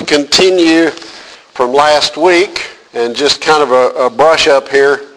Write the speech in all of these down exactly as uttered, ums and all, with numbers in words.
continue from last week and just kind of a, a brush up here.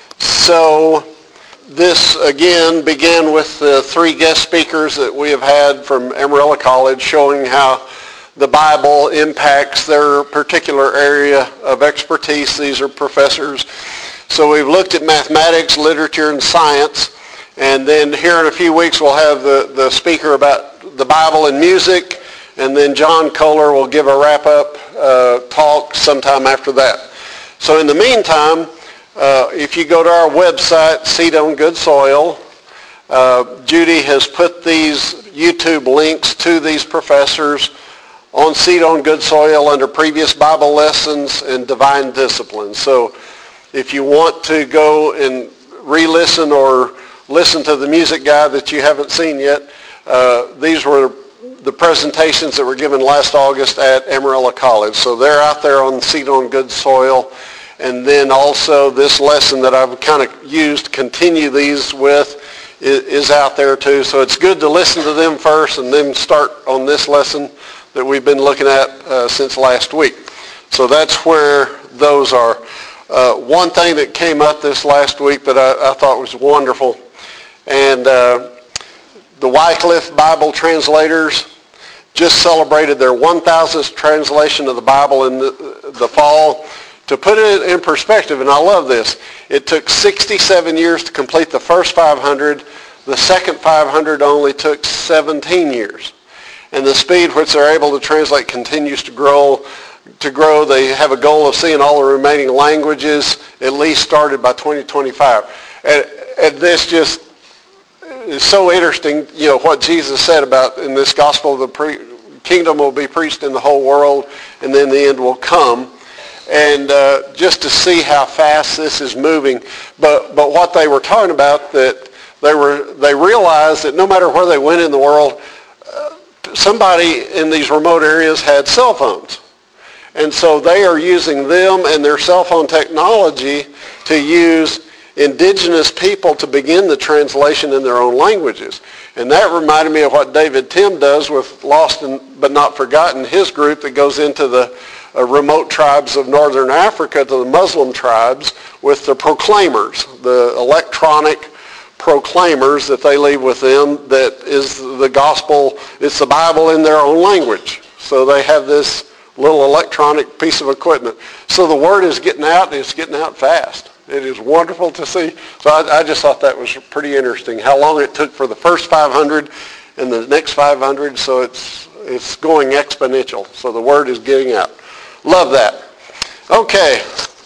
So this again began with the three guest speakers that we have had from Amarillo College showing how the Bible impacts their particular area of expertise. These are professors. So we've looked at mathematics, literature, and science. And then here in a few weeks we'll have the, the speaker about the Bible and music. And then John Kohler will give a wrap-up uh, talk sometime after that. So in the meantime, uh, if you go to our website, Seed on Good Soil, uh, Judy has put these YouTube links to these professors on Seed on Good Soil under previous Bible lessons and divine disciplines. So if you want to go and re-listen or listen to the music guide that you haven't seen yet, uh, these were the presentations that were given last August at Amarillo College. So they're out there on Seed on Good Soil. And then also this lesson that I've kind of used to continue these with is out there too. So it's good to listen to them first and then start on this lesson that we've been looking at uh, since last week. So that's where those are. Uh, one thing that came up this last week that I, I thought was wonderful, and uh, the Wycliffe Bible translators just celebrated their one thousandth translation of the Bible in the, the fall. To put it in perspective, and I love this, it took sixty-seven years to complete the first five hundred. The second five hundred only took seventeen years. And the speed which they're able to translate continues to grow. To grow, they have a goal of seeing all the remaining languages at least started by twenty twenty-five. And, and this just is so interesting, you know, what Jesus said about in this gospel, the pre- kingdom will be preached in the whole world, and then the end will come. And uh, just to see how fast this is moving. But but what they were talking about, that they were they realized that no matter where they went in the world, uh, somebody in these remote areas had cell phones. And so they are using them and their cell phone technology to use indigenous people to begin the translation in their own languages. And that reminded me of what David Tim does with Lost and, but Not Forgotten, his group that goes into the uh, remote tribes of northern Africa, to the Muslim tribes, with the proclaimers, the electronic proclaimers that they leave with them, that is the gospel, it's the Bible in their own language. So they have this little electronic piece of equipment. So the word is getting out, and it's getting out fast. It is wonderful to see. So I, I just thought that was pretty interesting, how long it took for the first five hundred and the next five hundred. So it's it's going exponential. So the word is getting out. Love that. Okay.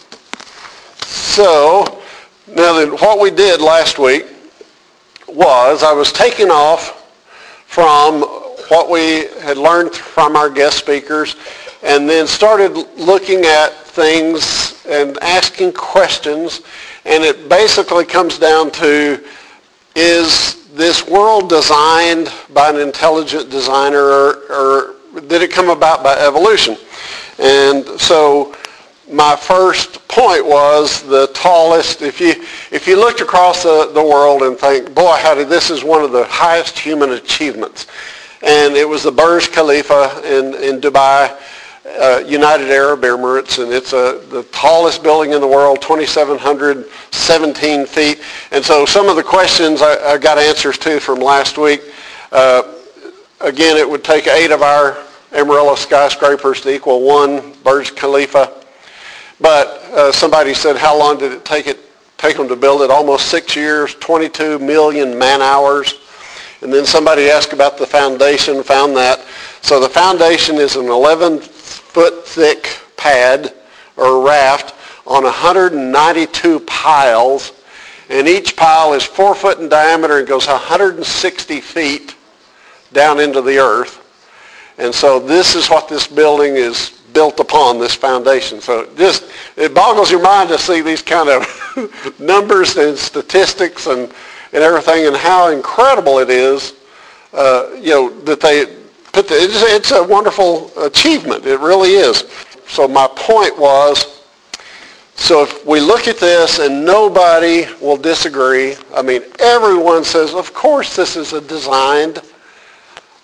So now then, what we did last week was I was taking off from what we had learned from our guest speakers, and then started looking at things and asking questions. And it basically comes down to, is this world designed by an intelligent designer, or, or did it come about by evolution? And so my first point was the tallest, if you if you looked across the, the world and think, boy, how did this is one of the highest human achievements. And it was the Burj Khalifa in, in Dubai, uh, United Arab Emirates, and it's a, the tallest building in the world, two thousand seven hundred seventeen feet. And so some of the questions I, I got answers to from last week. Uh, again, it would take eight of our Amarillo skyscrapers to equal one Burj Khalifa. But uh, somebody said, how long did it take it take them to build it? Almost six years, twenty-two million man hours. And then somebody asked about the foundation, found that. So the foundation is an eleven foot thick pad or raft on one hundred ninety-two piles. And each pile is four foot in diameter and goes one hundred sixty feet down into the earth. And so this is what this building is built upon, this foundation. So it just, it boggles your mind to see these kind of numbers and statistics and, and everything, and how incredible it is, uh, you know, that they put the, it's, it's a wonderful achievement. It really is. So my point was, so if we look at this and nobody will disagree, I mean, everyone says, of course this is a designed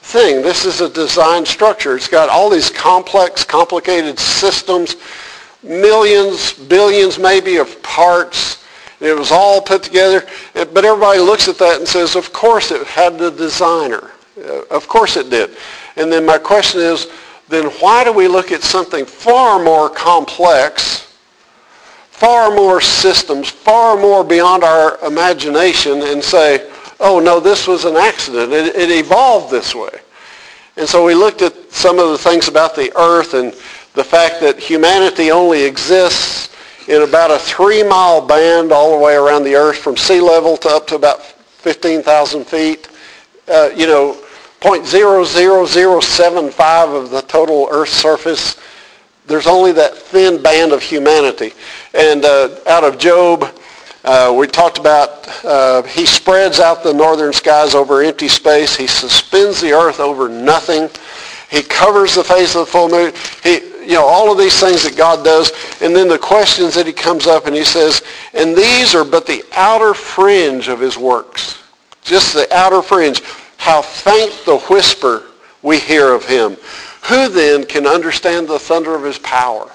thing. This is a design structure. It's got all these complex, complicated systems, millions, billions maybe of parts. It was all put together. But everybody looks at that and says, of course it had the designer. Of course it did. And then my question is, then why do we look at something far more complex, far more systems, far more beyond our imagination and say, oh no, this was an accident. It, it evolved this way. And so we looked at some of the things about the earth and the fact that humanity only exists in about a three-mile band all the way around the earth from sea level to up to about fifteen thousand feet. Uh, you know, zero point zero zero zero seven five of the total Earth's surface. There's only that thin band of humanity. And uh, out of Job, uh, we talked about uh, he spreads out the northern skies over empty space. He suspends the earth over nothing. He covers the face of the full moon. He, you know, all of these things that God does. And then the questions that he comes up and he says, and these are but the outer fringe of his works. Just the outer fringe. How faint the whisper we hear of him. Who then can understand the thunder of his power?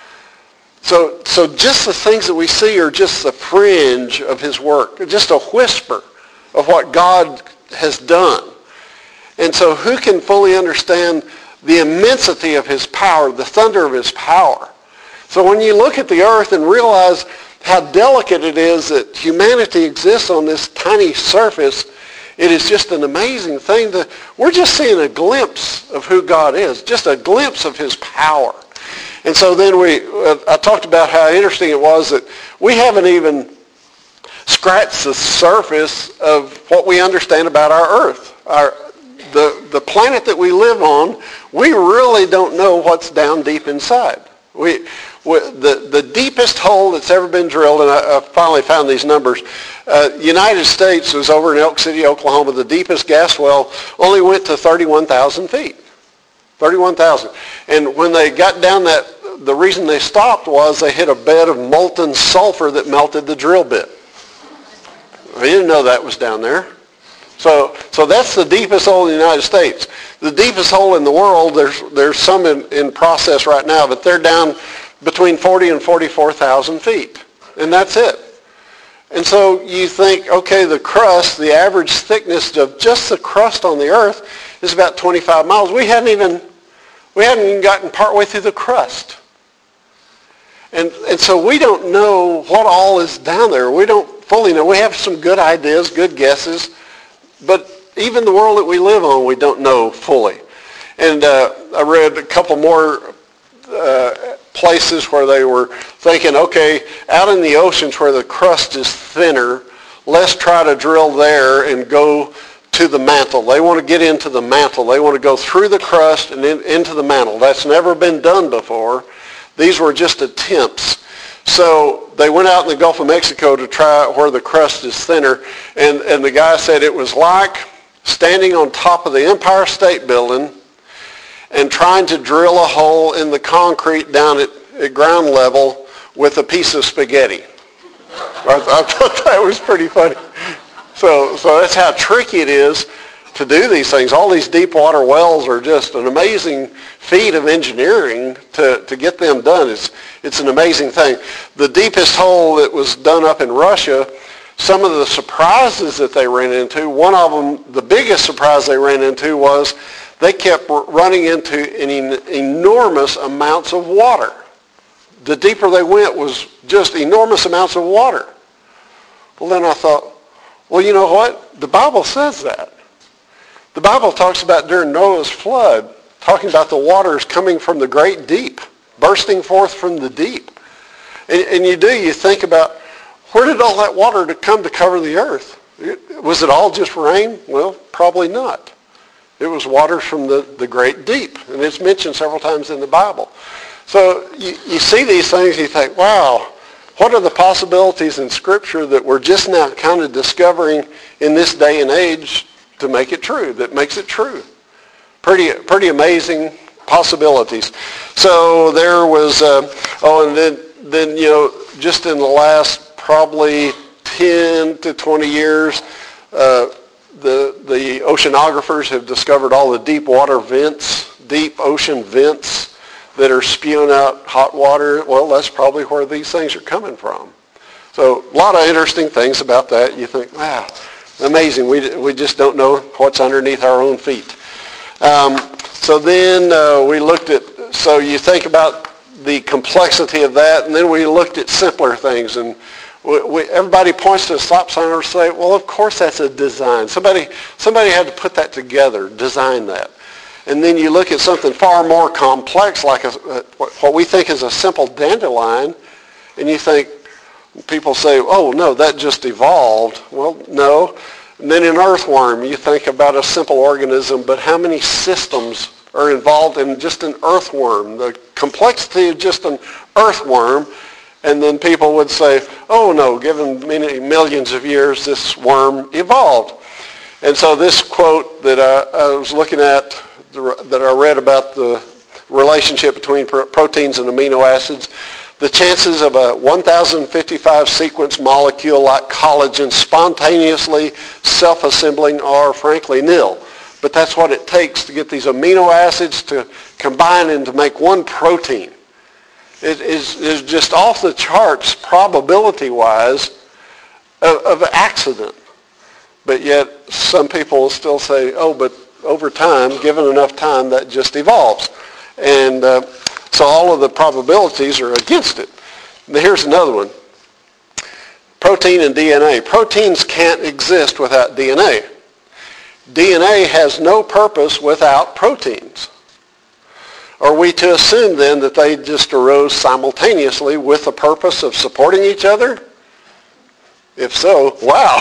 So, so just the things that we see are just the fringe of his work. Just a whisper of what God has done. And so who can fully understand the immensity of his power, the thunder of his power? So when you look at the earth and realize how delicate it is that humanity exists on this tiny surface, it is just an amazing thing. To, we're just seeing a glimpse of who God is, just a glimpse of his power. And so then we, uh, I talked about how interesting it was that we haven't even scratched the surface of what we understand about our earth. Our, the, the planet that we live on, we really don't know what's down deep inside. We, we, the, the deepest hole that's ever been drilled, and I, I finally found these numbers, uh, United States was over in Elk City, Oklahoma. The deepest gas well only went to thirty-one thousand feet. thirty-one thousand. And when they got down that, the reason they stopped was they hit a bed of molten sulfur that melted the drill bit. I didn't know that was down there. So, so that's the deepest hole in the United States. The deepest hole in the world, there's there's some in, in process right now, but they're down between forty and forty-four thousand feet. And that's it. And so you think, okay, the crust, the average thickness of just the crust on the earth is about twenty-five miles. We hadn't even, we hadn't even gotten partway through the crust. And, and so we don't know what all is down there. We don't fully know. We have some good ideas, good guesses. But even the world that we live on, we don't know fully. And uh, I read a couple more uh, places where they were thinking, okay, out in the oceans where the crust is thinner, let's try to drill there and go to the mantle. They want to get into the mantle. They want to go through the crust and in, into the mantle. That's never been done before. These were just attempts. So they went out in the Gulf of Mexico to try where the crust is thinner, and, and the guy said it was like standing on top of the Empire State Building and trying to drill a hole in the concrete down at, at ground level with a piece of spaghetti. I, I thought that was pretty funny. So, so that's how tricky it is to do these things. All these deep water wells are just an amazing feat of engineering to, to get them done. It's, it's an amazing thing. The deepest hole that was done up in Russia, some of the surprises that they ran into, one of them, the biggest surprise they ran into was they kept running into an enormous amounts of water. The deeper they went was just enormous amounts of water. Well, then I thought, well, you know what? The Bible says that. The Bible talks about during Noah's flood, talking about the waters coming from the great deep, bursting forth from the deep. And, and you do, you think about, where did all that water to come to cover the earth? It, was it all just rain? Well, probably not. It was water from the, the great deep. And it's mentioned several times in the Bible. So you, you see these things, you think, wow, what are the possibilities in Scripture that we're just now kind of discovering in this day and age to make it true, that makes it true. Pretty pretty amazing possibilities. So there was, uh, oh, and then, then, you know, just in the last probably ten to twenty years, uh, the, the oceanographers have discovered all the deep water vents, deep ocean vents that are spewing out hot water. Well, that's probably where these things are coming from. So a lot of interesting things about that. You think, wow, amazing. We, we just don't know what's underneath our own feet. Um, so then uh, we looked at, so you think about the complexity of that, and then we looked at simpler things. And we, we, everybody points to a stop sign or say, well, of course that's a design. Somebody, somebody had to put that together, design that. And then you look at something far more complex, like a, what we think is a simple dandelion, and you think, people say, oh, no, that just evolved. Well, no. And then an earthworm, you think about a simple organism, but how many systems are involved in just an earthworm? The complexity of just an earthworm. And then people would say, oh, no, given many millions of years, this worm evolved. And so this quote that I, I was looking at, that I read about the relationship between proteins and amino acids, the chances of a one thousand fifty-five sequence molecule like collagen spontaneously self-assembling are frankly nil. But that's what it takes to get these amino acids to combine and to make one protein. It is, is just off the charts probability-wise of, of accident. But yet some people will still say, oh, but over time, given enough time, that just evolves. And uh, so all of the probabilities are against it. Now here's another one. Protein and D N A. Proteins can't exist without D N A. D N A has no purpose without proteins. Are we to assume then that they just arose simultaneously with the purpose of supporting each other? If so, wow.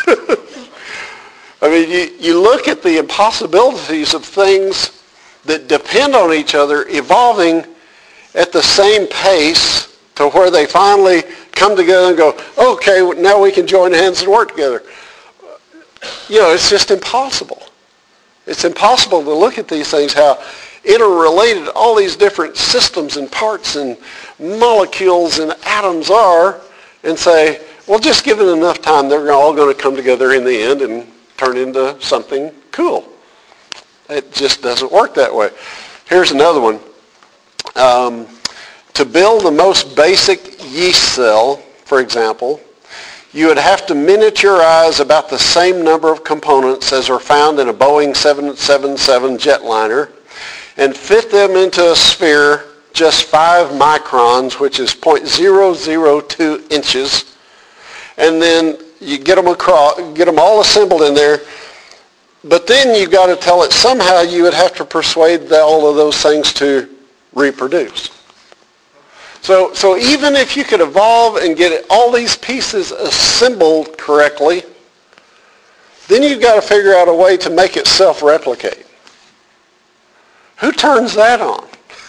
I mean, you, you look at the impossibilities of things that depend on each other evolving at the same pace to where they finally come together and go, okay, now we can join hands and work together. You know, it's just impossible. It's impossible to look at these things, how interrelated all these different systems and parts and molecules and atoms are, and say, well, just given enough time, they're all going to come together in the end and turn into something cool. It just doesn't work that way. Here's another one. Um, to build the most basic yeast cell, for example, you would have to miniaturize about the same number of components as are found in a Boeing seven seventy-seven jetliner and fit them into a sphere just five microns, which is zero point zero zero two inches, and then you get them across, get them all assembled in there. But then you've got to tell it somehow you would have to persuade the, all of those things to reproduce. So, so even if you could evolve and get it, all these pieces assembled correctly, then you've got to figure out a way to make it self-replicate. Who turns that on?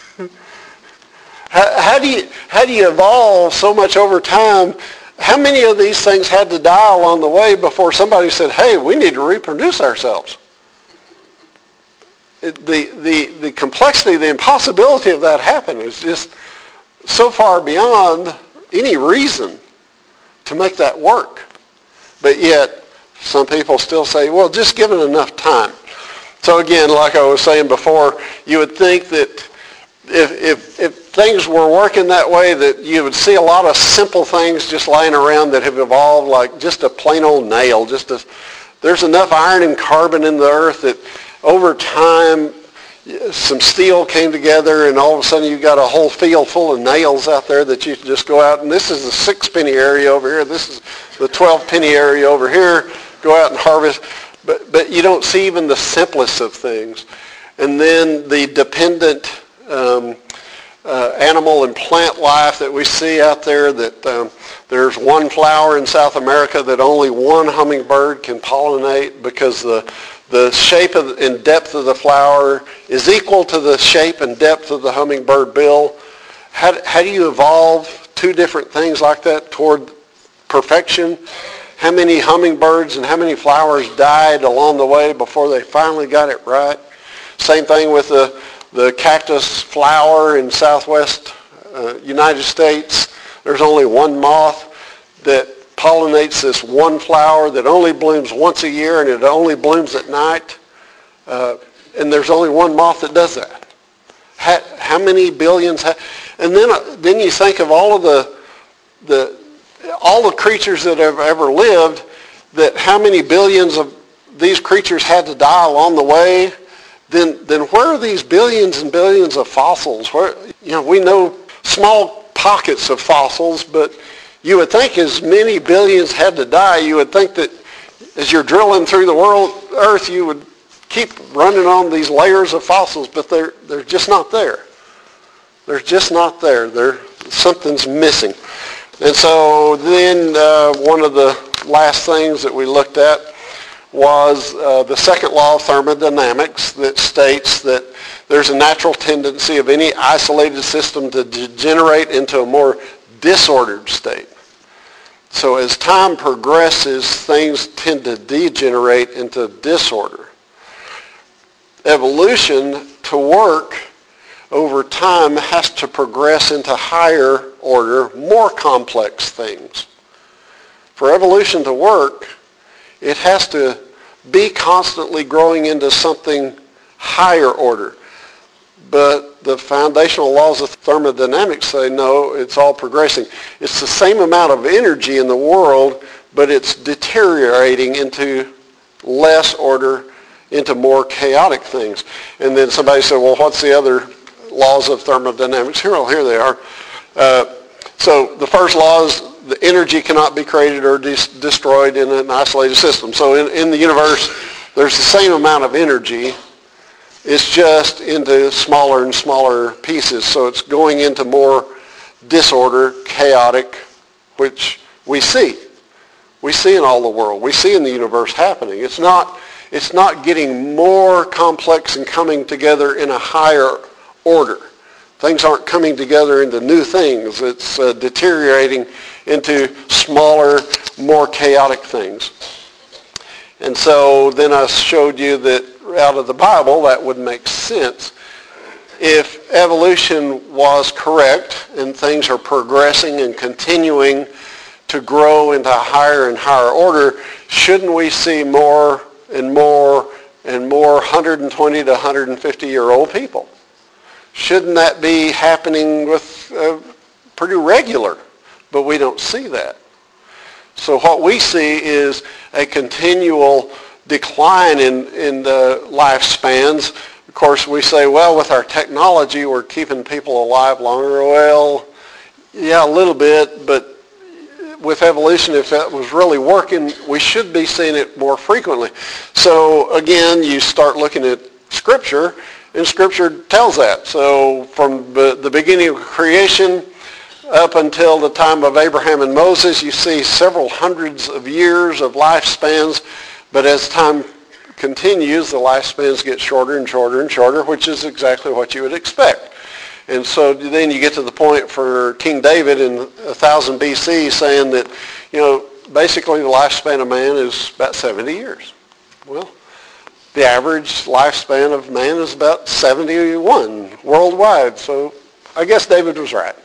how, how do you, how do you evolve so much over time? How many of these things had to die along the way before somebody said, hey, we need to reproduce ourselves? It, the, the, the complexity, the impossibility of that happening is just so far beyond any reason to make that work. But yet, some people still say, well, just given enough time. So again, like I was saying before, you would think that if, if, if things were working that way, that you would see a lot of simple things just lying around that have evolved, like just a plain old nail. Just a, there's enough iron and carbon in the earth that over time some steel came together, and all of a sudden you've got a whole field full of nails out there that you can just go out, and this is the six penny area over here, this is the twelve penny area over here, go out and harvest. But, but you don't see even the simplest of things. And then the dependent um, uh, animal and plant life that we see out there, that um, there's one flower in South America that only one hummingbird can pollinate because the the shape of, and depth of the flower is equal to the shape and depth of the hummingbird bill. How, how do you evolve two different things like that toward perfection? How many hummingbirds and how many flowers died along the way before they finally got it right? Same thing with the, the cactus flower in southwest uh, United States. There's only one moth that pollinates this one flower that only blooms once a year and it only blooms at night. Uh, and there's only one moth that does that. How, how many billions? Ha- and then uh, then you think of all of the the all the creatures that have ever lived. That how many billions of these creatures had to die along the way. Then then where are these billions and billions of fossils? Where you know we know small pockets of fossils, but you would think as many billions had to die. You would think that as you're drilling through the world earth, you would keep running on these layers of fossils, but they're they're just not there. They're just not there. They're, something's missing. And so then uh, one of the last things that we looked at was uh, the second law of thermodynamics that states that there's a natural tendency of any isolated system to degenerate into a more disordered state. So as time progresses, things tend to degenerate into disorder. Evolution, to work over time, has to progress into higher order, more complex things. For evolution to work, it has to be constantly growing into something higher order. But the foundational laws of thermodynamics say, no, it's all progressing. It's the same amount of energy in the world, but it's deteriorating into less order, into more chaotic things. And then somebody said, well, what's the other laws of thermodynamics? Here, well, here they are. Uh, so the first law is the energy cannot be created or dis- destroyed in an isolated system. So in, in the universe, there's the same amount of energy. It's just into smaller and smaller pieces. So it's going into more disorder, chaotic, which we see. We see in all the world. We see in the universe happening. It's not, it's not getting more complex and coming together in a higher order. Things aren't coming together into new things. It's uh, deteriorating into smaller, more chaotic things. And so then I showed you that out of the Bible, that would make sense. If evolution was correct and things are progressing and continuing to grow into higher and higher order, shouldn't we see more and more and more one hundred twenty to one hundred fifty year old people? Shouldn't that be happening with uh, pretty regular? But we don't see that. So what we see is a continual decline in, in the lifespans. Of course, we say, well, with our technology, we're keeping people alive longer. Well, yeah, a little bit, but with evolution, if that was really working, we should be seeing it more frequently. So again, you start looking at Scripture, and Scripture tells that. So from the beginning of creation up until the time of Abraham and Moses, you see several hundreds of years of lifespans, but as time continues, the lifespans get shorter and shorter and shorter, which is exactly what you would expect. And so then you get to the point for King David in one thousand B C saying that, you know, basically the lifespan of man is about seventy years. Well, the average lifespan of man is about seventy-one worldwide. So I guess David was right.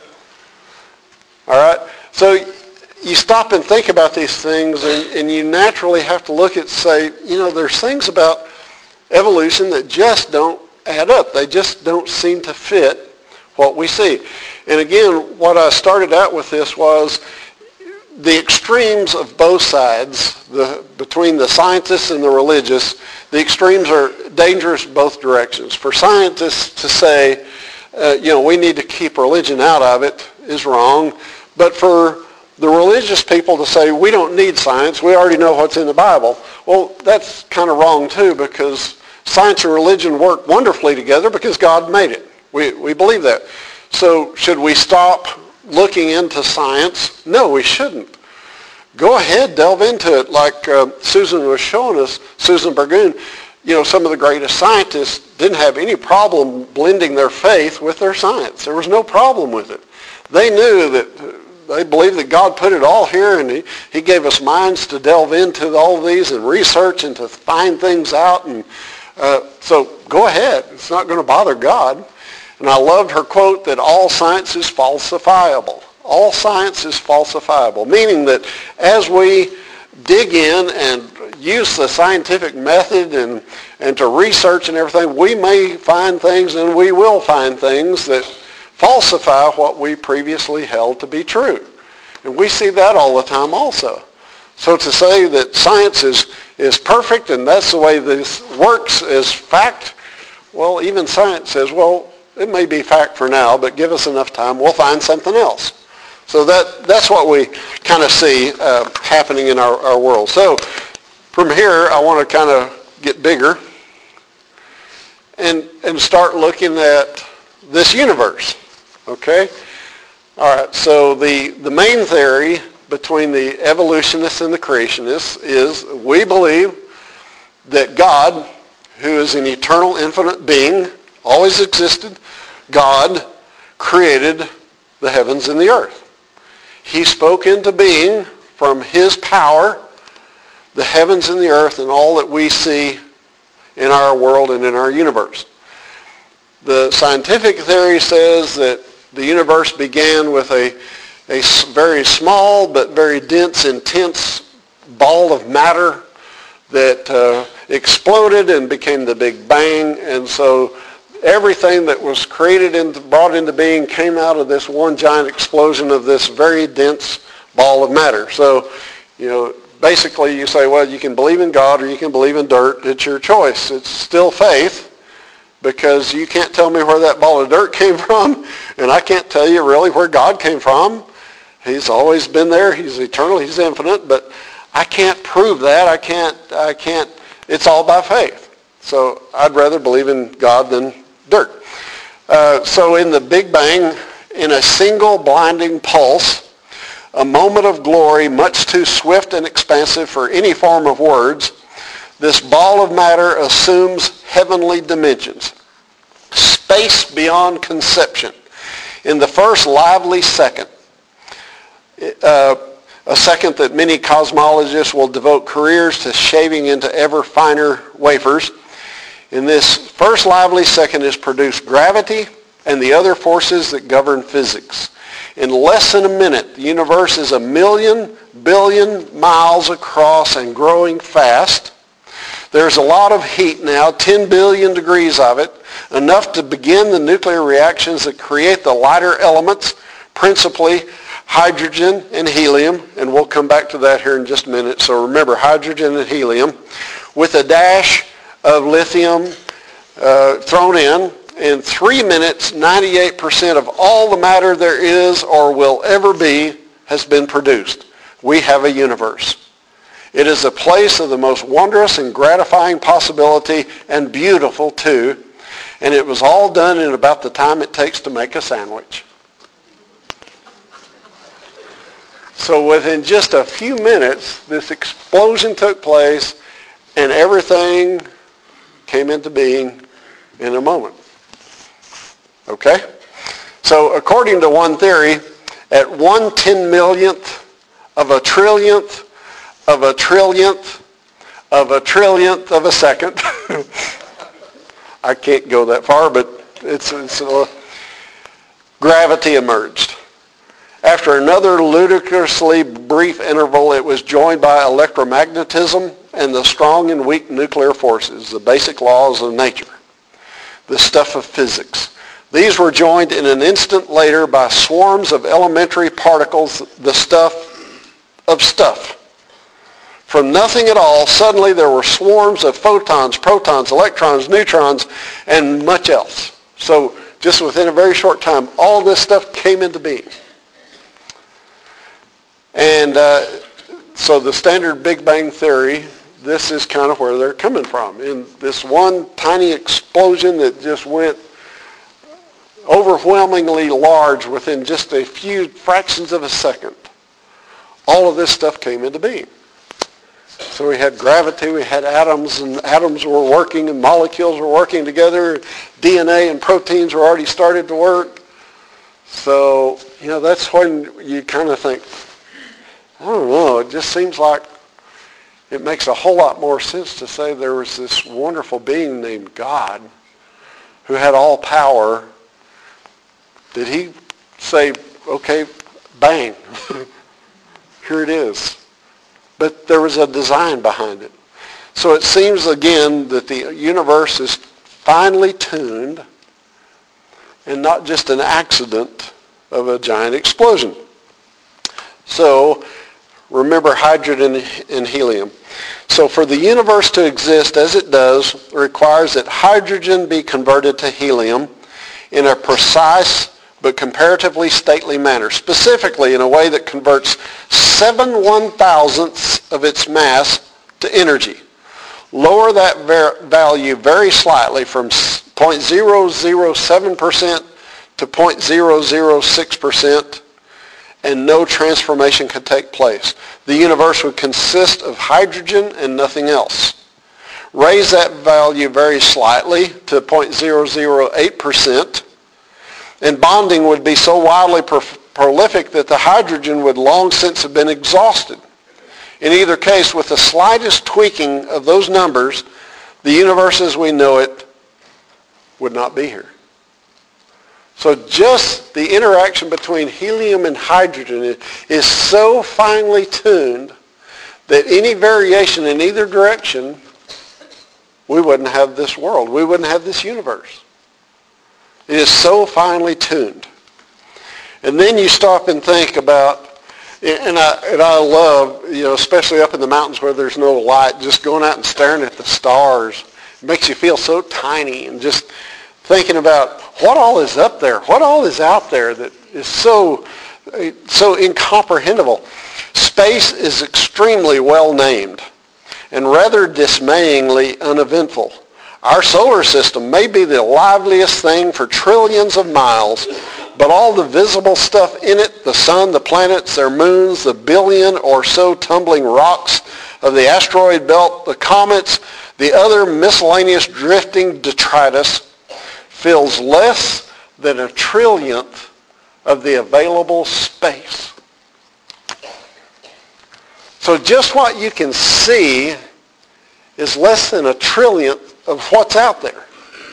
All right? So you stop and think about these things, and, and you naturally have to look at, say, you know, there's things about evolution that just don't add up. They just don't seem to fit what we see. And again, what I started out with this was the extremes of both sides, the, between the scientists and the religious, the extremes are dangerous both directions. For scientists to say, uh, you know, we need to keep religion out of it is wrong. But for the religious people to say, we don't need science, we already know what's in the Bible, well, that's kind of wrong too, because science and religion work wonderfully together because God made it. We, we believe that. So should we stop looking into science? No, we shouldn't. Go ahead, delve into it like uh, Susan was showing us, Susan Burgoon. You know, some of the greatest scientists didn't have any problem blending their faith with their science. There was no problem with it. They knew that, they believed that God put it all here, and he, he gave us minds to delve into all of these and research and to find things out. And uh, so go ahead. It's not going to bother God. And I loved her quote that all science is falsifiable. all science is falsifiable, meaning that as we dig in and use the scientific method and, and to research and everything, we may find things and we will find things that falsify what we previously held to be true. And we see that all the time also. So to say that science is, is perfect and that's the way this works as fact, well, even science says, well, it may be fact for now, but give us enough time, we'll find something else. So that, that's what we kind of see uh, happening in our, our world. So from here, I want to kind of get bigger and, and start looking at this universe, okay? All right, so the, the main theory between the evolutionists and the creationists is we believe that God, who is an eternal, infinite being, always existed, God created the heavens and the earth. He spoke into being from his power the heavens and the earth and all that we see in our world and in our universe. The scientific theory says that the universe began with a, a very small but very dense, intense ball of matter that uh, exploded and became the Big Bang. And so everything that was created and brought into being came out of this one giant explosion of this very dense ball of matter. So, you know, basically you say, well, you can believe in God or you can believe in dirt. It's your choice. It's still faith because you can't tell me where that ball of dirt came from, and I can't tell you really where God came from. He's always been there. He's eternal. He's infinite, but I can't prove that. I can't, I can't, it's all by faith. So I'd rather believe in God than dirt. Uh, so in the Big Bang, in a single blinding pulse, a moment of glory much too swift and expansive for any form of words, this ball of matter assumes heavenly dimensions, space beyond conception. In the first lively second, uh, a second that many cosmologists will devote careers to shaving into ever finer wafers, in this first lively second is produced gravity and the other forces that govern physics. In less than a minute, the universe is a million billion miles across and growing fast. There's a lot of heat now, ten billion degrees of it, enough to begin the nuclear reactions that create the lighter elements, principally hydrogen and helium, and we'll come back to that here in just a minute. So remember, hydrogen and helium, with a dash of lithium uh, thrown in. In three minutes, ninety-eight percent of all the matter there is or will ever be has been produced. We have a universe. It is a place of the most wondrous and gratifying possibility, and beautiful too. And it was all done in about the time it takes to make a sandwich. So within just a few minutes, this explosion took place and everything came into being in a moment. Okay? So according to one theory, at one ten millionth of a trillionth of a trillionth of a trillionth of a second, I can't go that far, but it's, it's uh, gravity emerged. After another ludicrously brief interval, it was joined by electromagnetism and the strong and weak nuclear forces, the basic laws of nature, the stuff of physics. These were joined in an instant later by swarms of elementary particles, the stuff of stuff. From nothing at all, suddenly there were swarms of photons, protons, electrons, neutrons, and much else. So just within a very short time, all this stuff came into being. And uh, so the standard Big Bang theory, this is kind of where they're coming from. In this one tiny explosion that just went overwhelmingly large within just a few fractions of a second, all of this stuff came into being. So we had gravity, we had atoms, and atoms were working, and molecules were working together. D N A and proteins were already started to work. So, you know, that's when you kind of think, I don't know, it just seems like it makes a whole lot more sense to say there was this wonderful being named God who had all power. Did he say, okay, bang, here it is. But there was a design behind it. So it seems again that the universe is finely tuned and not just an accident of a giant explosion. So remember hydrogen and helium. So for the universe to exist as it does, it requires that hydrogen be converted to helium in a precise but comparatively stately manner, specifically in a way that converts seven one-thousandths of its mass to energy. Lower that ver- value very slightly from zero point zero zero seven percent to zero point zero zero six percent, and no transformation could take place. The universe would consist of hydrogen and nothing else. Raise that value very slightly to zero point zero zero eight percent, and bonding would be so wildly pro- prolific that the hydrogen would long since have been exhausted. In either case, with the slightest tweaking of those numbers, the universe as we know it would not be here. So just the interaction between helium and hydrogen is so finely tuned that any variation in either direction, we wouldn't have this world. We wouldn't have this universe. It is so finely tuned. And then you stop and think about, and I, and I love, you know, especially up in the mountains where there's no light, just going out and staring at the stars. It makes you feel so tiny, and just thinking about what all is up there, what all is out there that is so, so incomprehensible. Space is extremely well named and rather dismayingly uneventful. Our solar system may be the liveliest thing for trillions of miles, but all the visible stuff in it, the sun, the planets, their moons, the billion or so tumbling rocks of the asteroid belt, the comets, the other miscellaneous drifting detritus, fills less than a trillionth of the available space. So just what you can see is less than a trillionth of what's out there.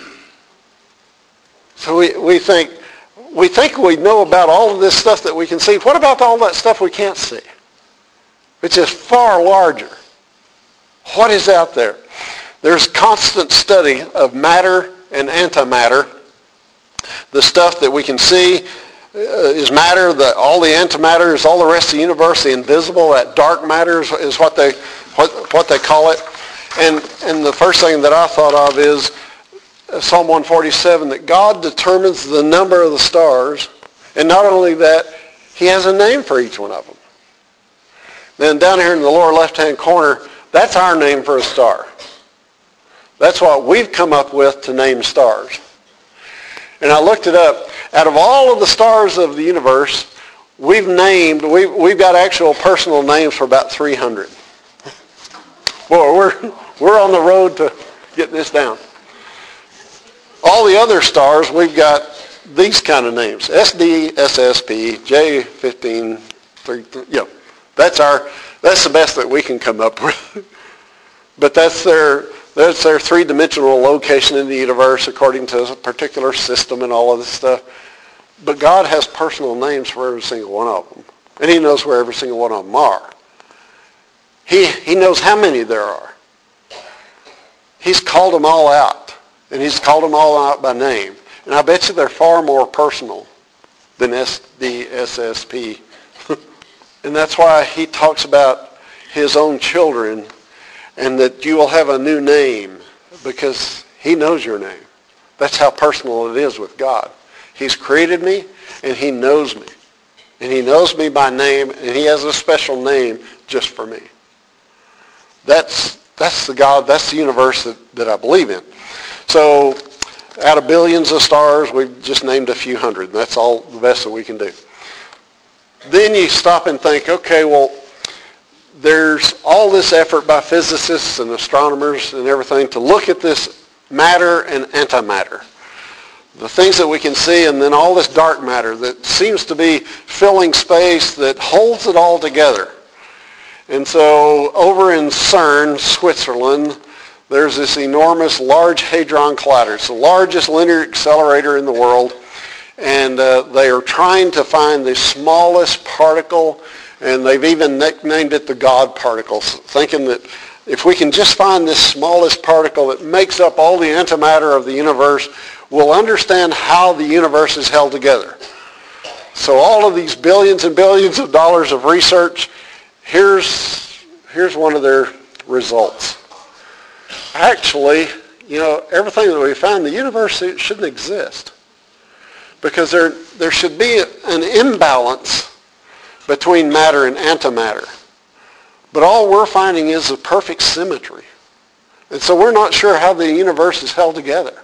So we, we think we think we know about all of this stuff that we can see. What about all that stuff we can't see? Which is far larger. What is out there? There's constant study of matter and antimatter. The stuff that we can see uh, is matter. The, all the antimatter is all the rest of the universe. The invisible, that dark matter is, is what they what, what they call it. And and the first thing that I thought of is Psalm one forty-seven, that God determines the number of the stars, and not only that, he has a name for each one of them. Then down here in the lower left-hand corner, that's our name for a star. That's what we've come up with to name stars. And I looked it up. Out of all of the stars of the universe, we've named, we've, we've got actual personal names for about three hundred. Boy, we're, we're on the road to getting this down. All the other stars, we've got these kind of names. S D, S S P, J fifteen, three, you know, that's our, that's the best that we can come up with. But that's their, that's their three-dimensional location in the universe according to a particular system and all of this stuff. But God has personal names for every single one of them. And he knows where every single one of them are. He, he knows how many there are. He's called them all out. And he's called them all out by name. And I bet you they're far more personal than S D, S S P. And that's why he talks about his own children and that you will have a new name because he knows your name. That's how personal it is with God. He's created me and he knows me. And he knows me by name and he has a special name just for me. That's that's the God, that's the universe that, that I believe in. So out of billions of stars, we've just named a few hundred. That's all the best that we can do. Then you stop and think, okay, well, there's all this effort by physicists and astronomers and everything to look at this matter and antimatter. The things that we can see, and then all this dark matter that seems to be filling space that holds it all together. And so over in CERN, Switzerland, there's this enormous Large Hadron Collider. It's the largest linear accelerator in the world. And uh, they are trying to find the smallest particle, and they've even nicknamed it the God particle, thinking that if we can just find this smallest particle that makes up all the antimatter of the universe, we'll understand how the universe is held together. So all of these billions and billions of dollars of research, here's, here's one of their results. Actually, you know, everything that we found, the universe shouldn't exist. Because there, there should be an imbalance between matter and antimatter. But all we're finding is a perfect symmetry. And so we're not sure how the universe is held together.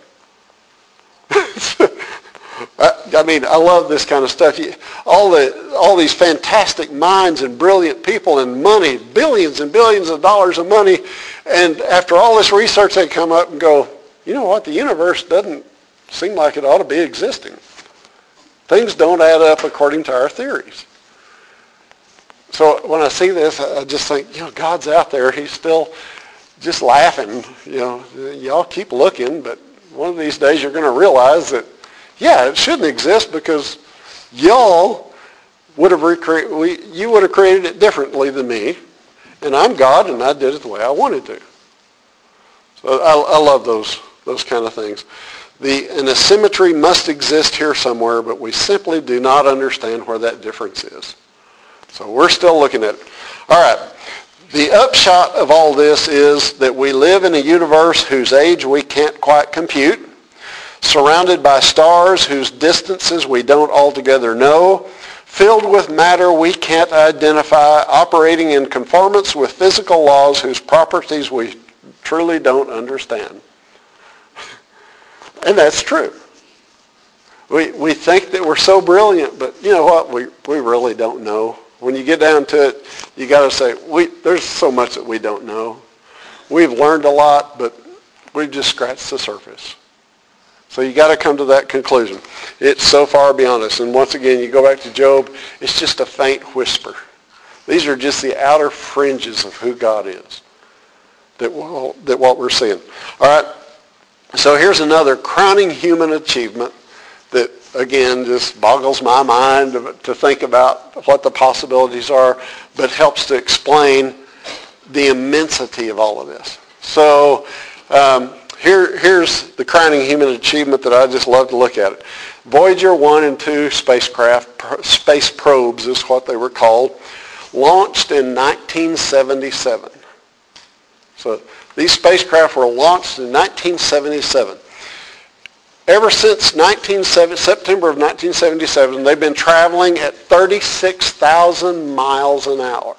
I, I mean, I love this kind of stuff. All, the, all these fantastic minds and brilliant people and money, billions and billions of dollars of money, and after all this research they come up and go, you know what, the universe doesn't seem like it ought to be existing. Things don't add up according to our theories. So when I see this, I just think, you know, God's out there. He's still just laughing. You know, y'all keep looking, but one of these days you're going to realize that, yeah, it shouldn't exist because y'all would have recreated, we, you would have created it differently than me, and I'm God, and I did it the way I wanted to. So I, I love those those kind of things. The, an asymmetry must exist here somewhere, but we simply do not understand where that difference is. So we're still looking at it. All right. The upshot of all this is that we live in a universe whose age we can't quite compute, surrounded by stars whose distances we don't altogether know, filled with matter we can't identify, operating in conformance with physical laws whose properties we truly don't understand. And that's true. We we think that we're so brilliant, but you know what? We we really don't know. When you get down to it, you got to say, we there's so much that we don't know. We've learned a lot, but we've just scratched the surface. So you got to come to that conclusion. It's so far beyond us. And once again, you go back to Job, it's just a faint whisper. These are just the outer fringes of who God is, that, we'll, that what we're seeing. All right. So here's another crowning human achievement that, again, just boggles my mind to, to think about what the possibilities are, but helps to explain the immensity of all of this. So um, here, here's the crowning human achievement that I just love to look at. It. Voyager one and two spacecraft, space probes is what they were called, launched in nineteen seventy-seven. So these spacecraft were launched in nineteen seventy-seven. Ever since September of nineteen seventy-seven, they've been traveling at thirty-six thousand miles an hour.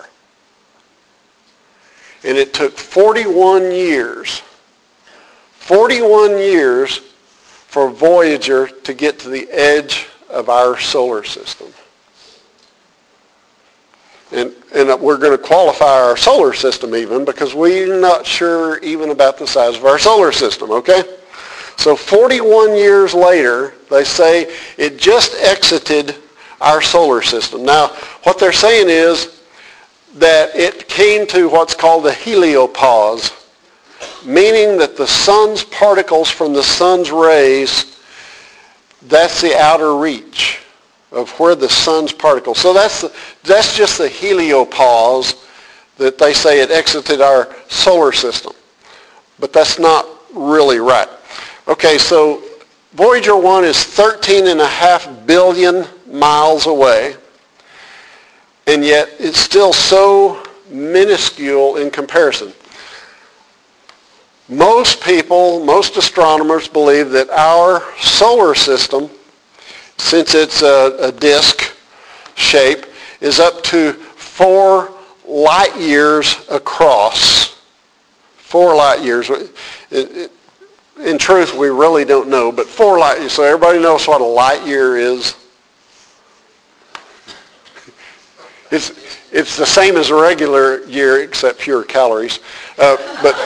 And it took forty-one years, forty-one years for Voyager to get to the edge of our solar system. And, and we're going to qualify our solar system even because we're not sure even about the size of our solar system, okay? So forty-one years later, they say it just exited our solar system. Now, what they're saying is that it came to what's called the heliopause, meaning that the sun's particles from the sun's rays, that's the outer reach of where the sun's particles. So that's the, that's just the heliopause that they say it exited our solar system. But that's not really right. Okay, so Voyager one is thirteen and a half billion miles away, and yet it's still so minuscule in comparison. Most people, most astronomers believe that our solar system, since it's a, a disk shape, is up to four light years across. Four light years. It, it, in truth, we really don't know, but four light years. So everybody knows what a light year is. It's it's the same as a regular year, except fewer calories. Uh, but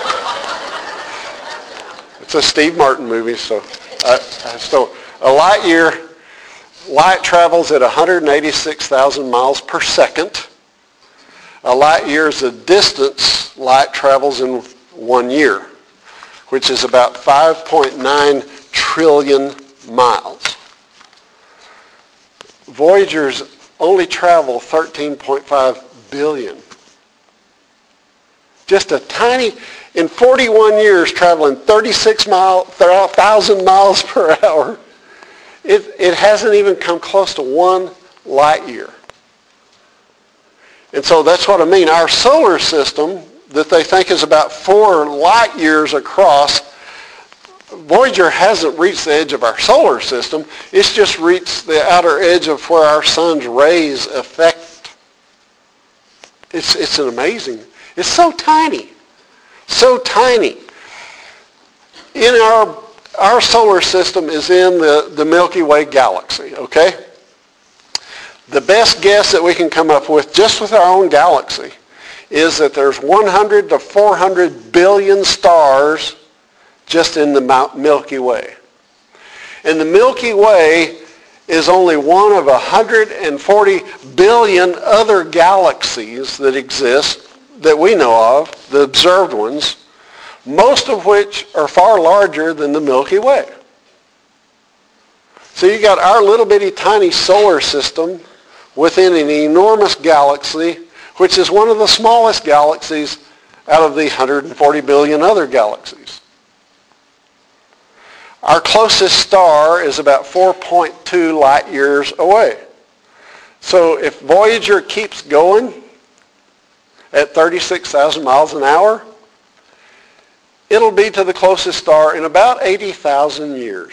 it's a Steve Martin movie, so I, I still a light year. Light travels at one hundred eighty-six thousand miles per second. A light year is the distance light travels in one year, which is about five point nine trillion miles. Voyager's only traveled thirteen point five billion. Just a tiny, in forty-one years traveling thirty-six thousand miles per hour, it, it hasn't even come close to one light year. And so that's what I mean. Our solar system that they think is about four light years across, Voyager hasn't reached the edge of our solar system. It's just reached the outer edge of where our sun's rays affect. It's, it's an amazing, it's so tiny, so tiny. In our, our solar system is in the, the Milky Way galaxy, okay? The best guess that we can come up with just with our own galaxy is that there's one hundred to four hundred billion stars just in the Milky Way. And the Milky Way is only one of one hundred forty billion other galaxies that exist that we know of, the observed ones, most of which are far larger than the Milky Way. So you got our little bitty tiny solar system within an enormous galaxy, which is one of the smallest galaxies out of the one hundred forty billion other galaxies. Our closest star is about four point two light years away. So if Voyager keeps going at thirty-six thousand miles an hour, it'll be to the closest star in about eighty thousand years.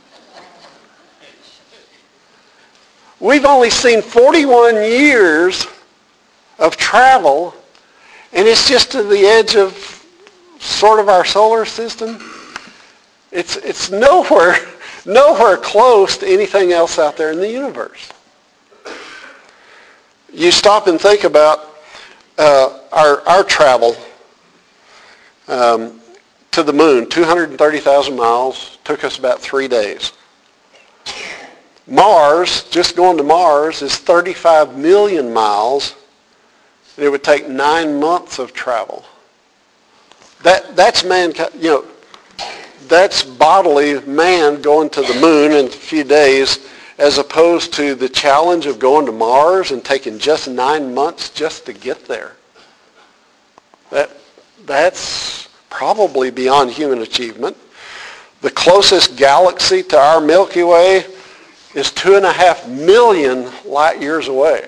We've only seen forty-one years of travel, and it's just to the edge of sort of our solar system. It's, it's nowhere, nowhere close to anything else out there in the universe. You stop and think about uh, our, our travel um, to the moon, two hundred thirty thousand miles, took us about three days. Mars, just going to Mars, is thirty-five million miles. It would take nine months of travel. That, that's mankind, you know, that's bodily man going to the moon in a few days, as opposed to the challenge of going to Mars and taking just nine months just to get there. That, that's probably beyond human achievement. The closest galaxy to our Milky Way is two and a half million light years away.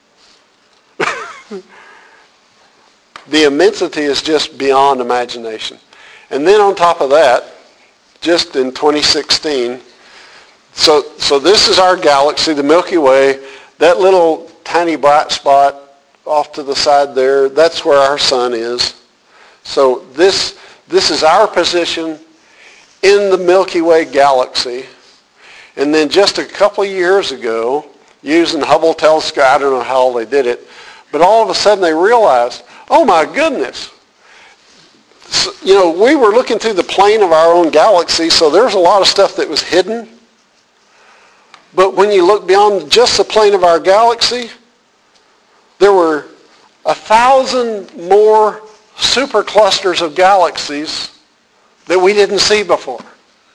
The immensity is just beyond imagination. And then on top of that, just in twenty sixteen, so, so this is our galaxy, the Milky Way. That little tiny bright spot off to the side there, that's where our sun is. So this, this is our position in the Milky Way galaxy. And then just a couple of years ago, using the Hubble telescope, I don't know how they did it, but all of a sudden they realized, oh my goodness, so, you know, we were looking through the plane of our own galaxy, so there's a lot of stuff that was hidden. But when you look beyond just the plane of our galaxy, there were a thousand more superclusters of galaxies that we didn't see before.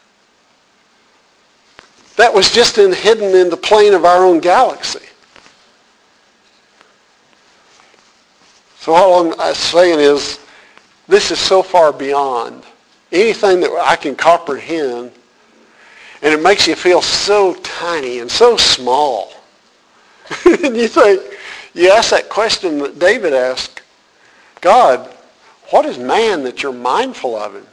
That was just in, hidden in the plane of our own galaxy. So all I'm saying is, this is so far beyond anything that I can comprehend, and it makes you feel so tiny and so small. And you think, you ask that question that David asked, God, what is man that you're mindful of him?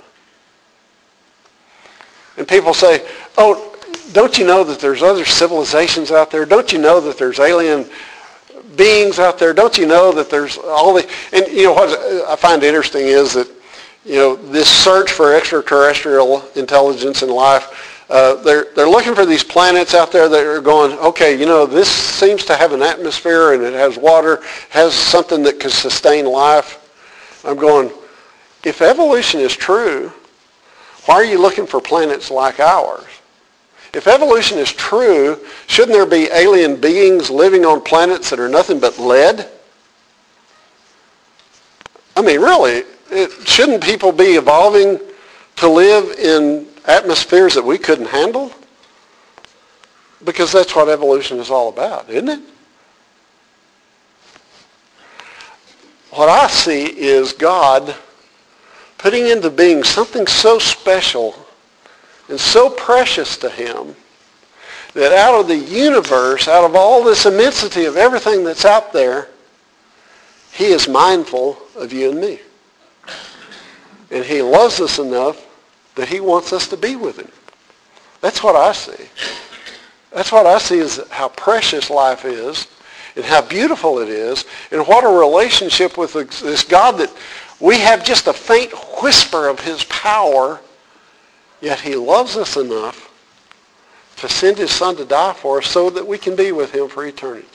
And people say, oh, don't you know that there's other civilizations out there? Don't you know that there's alien beings out there? Don't you know that there's all the... And, you know, what I find interesting is that, you know, this search for extraterrestrial intelligence and life, uh, they're, they're looking for these planets out there that are going, okay, you know, this seems to have an atmosphere and it has water, has something that can sustain life. I'm going, if evolution is true, why are you looking for planets like ours? If evolution is true, shouldn't there be alien beings living on planets that are nothing but lead? I mean, really, it, shouldn't people be evolving to live in atmospheres that we couldn't handle? Because that's what evolution is all about, isn't it? What I see is God putting into being something so special and so precious to him that out of the universe, out of all this immensity of everything that's out there, he is mindful of you and me. And he loves us enough that he wants us to be with him. That's what I see. That's what I see is how precious life is and how beautiful it is and what a relationship with this God that we have just a faint whisper of his power, yet he loves us enough to send his son to die for us so that we can be with him for eternity.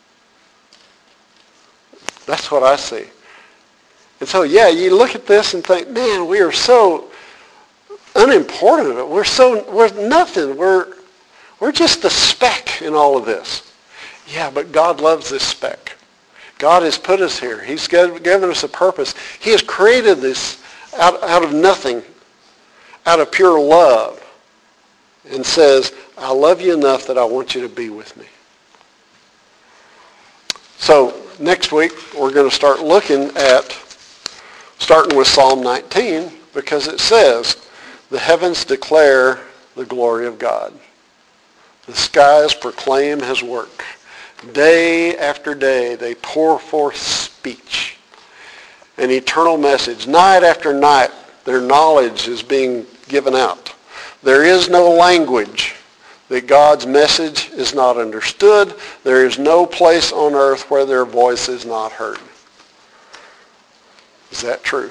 That's what I see. And so, yeah, you look at this and think, man, we are so unimportant. We're so, we're nothing. We're, we're just a speck in all of this. Yeah, but God loves this speck. God has put us here. He's given us a purpose. He has created this out, out of nothing, out of pure love, and says, I love you enough that I want you to be with me. So next week, we're going to start looking at, starting with Psalm nineteen, because it says, the heavens declare the glory of God. The skies proclaim his work. Day after day, they pour forth speech, an eternal message. Night after night, their knowledge is being given out. There is no language that God's message is not understood. There is no place on earth where their voice is not heard. Is that true?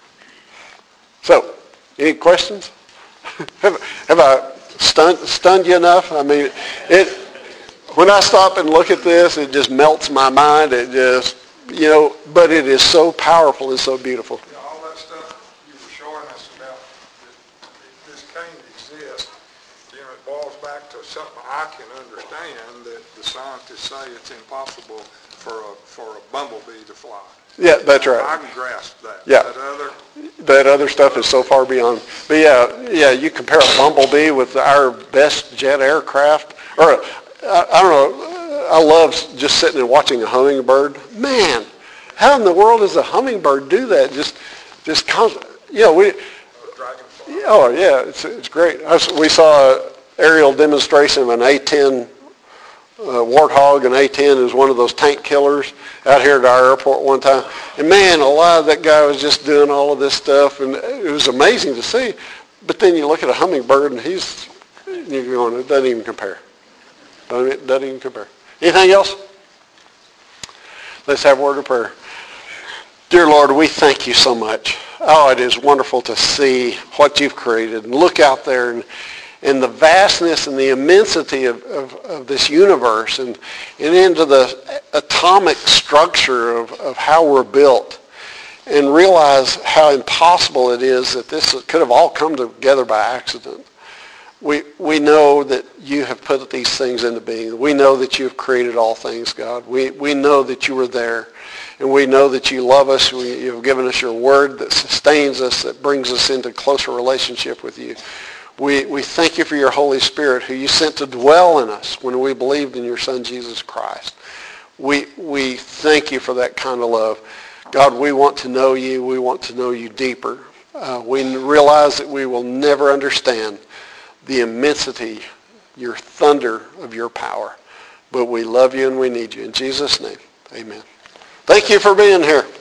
So, any questions? have, have I stunned, stunned you enough? I mean, it. When I stop and look at this, it just melts my mind. It just, you know, but it is so powerful and so beautiful. Yeah, all that stuff you were showing us about that this can't exist, you know, it boils back to something I can understand, that the scientists say it's impossible for a for a bumblebee to fly. Yeah, that's right. I can grasp that. Yeah. That other, that other stuff is so far beyond. But yeah, yeah, you compare a bumblebee with our best jet aircraft, or a, I, I don't know, I love just sitting and watching a hummingbird. Man, how in the world does a hummingbird do that? Just, just constant, you know, we, oh yeah, it's, it's great. I, we saw an aerial demonstration of an A ten uh, Warthog. An A ten is one of those tank killers out here at our airport one time. And man, alive, that guy was just doing all of this stuff, and it was amazing to see. But then you look at a hummingbird, and he's, you're going, it doesn't even compare. It doesn't even compare. Anything else? Let's have a word of prayer. Dear Lord, we thank you so much. Oh, it is wonderful to see what you've created and look out there and, and the vastness and the immensity of, of, of this universe and, and into the atomic structure of, of how we're built, and realize how impossible it is that this could have all come together by accident. We we know that you have put these things into being. We know that you have created all things, God. We we know that you were there. And we know that you love us. We, you have given us your word that sustains us, that brings us into closer relationship with you. We we thank you for your Holy Spirit, who you sent to dwell in us when we believed in your Son, Jesus Christ. We we thank you for that kind of love. God, we want to know you. We want to know you deeper. Uh, we realize that we will never understand the immensity, your thunder of your power. But we love you and we need you. In Jesus' name, amen. Thank you for being here.